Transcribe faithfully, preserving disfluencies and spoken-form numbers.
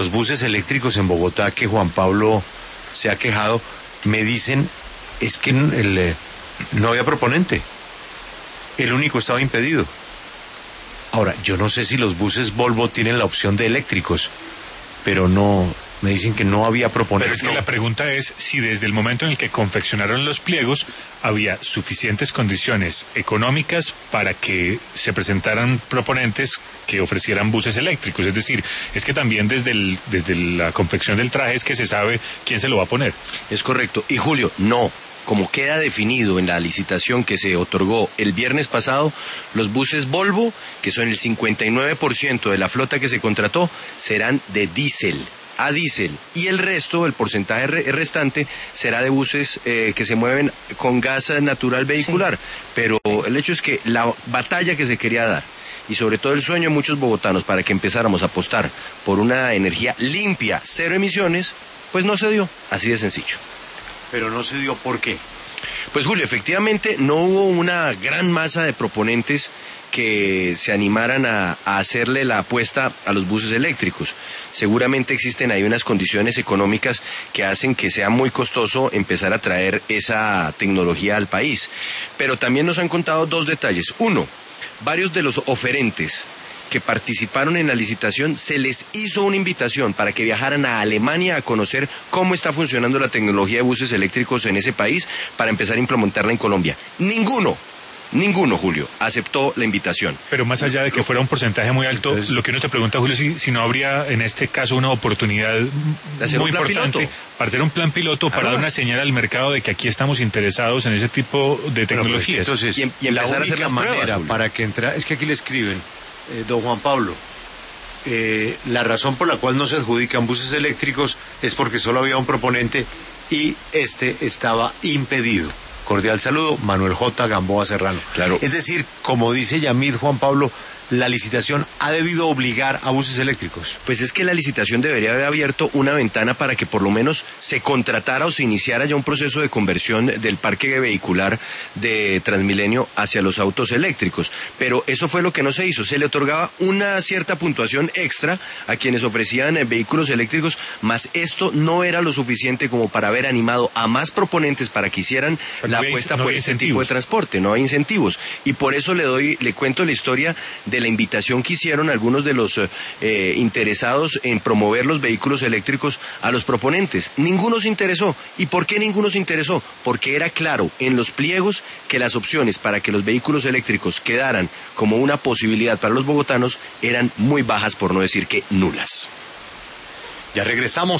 los buses eléctricos en Bogotá, que Juan Pablo se ha quejado, me dicen es que el, eh, no había proponente. El único estaba impedido. Ahora, yo no sé si los buses Volvo tienen la opción de eléctricos, pero no, me dicen que no había proponente. Pero es que no. la pregunta es si desde el momento en el que confeccionaron los pliegos había suficientes condiciones económicas para que se presentaran proponentes que ofrecieran buses eléctricos. Es decir, es que también desde el, desde la confección del traje es que se sabe quién se lo va a poner. Es correcto. Y Julio, no. Como queda definido en la licitación que se otorgó el viernes pasado, los buses Volvo, que son el cincuenta y nueve por ciento de la flota que se contrató, serán de diésel, a diésel, y el resto, el porcentaje re- restante, será de buses eh, que se mueven con gas natural vehicular. Sí. Pero el hecho es que la batalla que se quería dar, y sobre todo el sueño de muchos bogotanos para que empezáramos a apostar por una energía limpia, cero emisiones, pues no se dio, así de sencillo. Pero no se dio, ¿por qué? Pues Julio, efectivamente no hubo una gran masa de proponentes que se animaran a, a hacerle la apuesta a los buses eléctricos. Seguramente existen ahí unas condiciones económicas que hacen que sea muy costoso empezar a traer esa tecnología al país. Pero también nos han contado dos detalles. Uno, varios de los oferentes que participaron en la licitación, se les hizo una invitación para que viajaran a Alemania a conocer cómo está funcionando la tecnología de buses eléctricos en ese país para empezar a implementarla en Colombia. Ninguno, ninguno, Julio, aceptó la invitación. Pero más allá de que fuera un porcentaje muy alto, entonces, lo que uno se pregunta, Julio, si, si no habría en este caso una oportunidad muy importante piloto. para hacer un plan piloto, para ah, dar una señal al mercado de que aquí estamos interesados en ese tipo de tecnologías. Bueno, pues, entonces, y, y empezar a hacer las manera pruebas, para que entra, es que aquí le escriben, Eh, don Juan Pablo, eh, la razón por la cual no se adjudican buses eléctricos es porque solo había un proponente y este estaba impedido. Cordial saludo, Manuel J. Gamboa Serrano. Claro. Es decir, como dice Yamid Juan Pablo, la licitación ha debido obligar a buses eléctricos. Pues es que la licitación debería haber abierto una ventana para que por lo menos se contratara o se iniciara ya un proceso de conversión del parque vehicular de Transmilenio hacia los autos eléctricos. Pero eso fue lo que no se hizo. Se le otorgaba una cierta puntuación extra a quienes ofrecían vehículos eléctricos, mas esto no era lo suficiente como para haber animado a más proponentes para que hicieran Pero la no apuesta no por este tipo de transporte. No hay incentivos. Y por eso le doy, le cuento la historia de la invitación que hicieron algunos de los eh, interesados en promover los vehículos eléctricos a los proponentes. Ninguno se interesó. ¿Y por qué ninguno se interesó? Porque era claro en los pliegos que las opciones para que los vehículos eléctricos quedaran como una posibilidad para los bogotanos eran muy bajas, por no decir que nulas. Ya regresamos.